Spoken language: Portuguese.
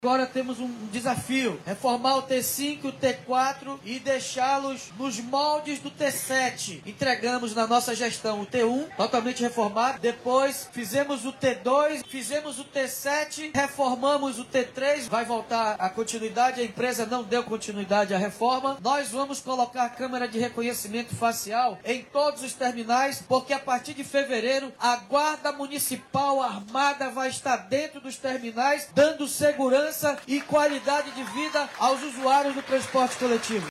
Agora temos um desafio, reformar o T5 e o T4 e deixá-los nos moldes do T7. Entregamos na nossa gestão o T1, totalmente reformado. Depois fizemos o T2, fizemos o T7, reformamos o T3. Vai voltar a continuidade, a empresa não deu continuidade à reforma. Nós vamos colocar a câmera de reconhecimento facial em todos os terminais, porque a partir de fevereiro a Guarda Municipal Armada vai estar dentro dos terminais, dando segurança e qualidade de vida aos usuários do transporte coletivo.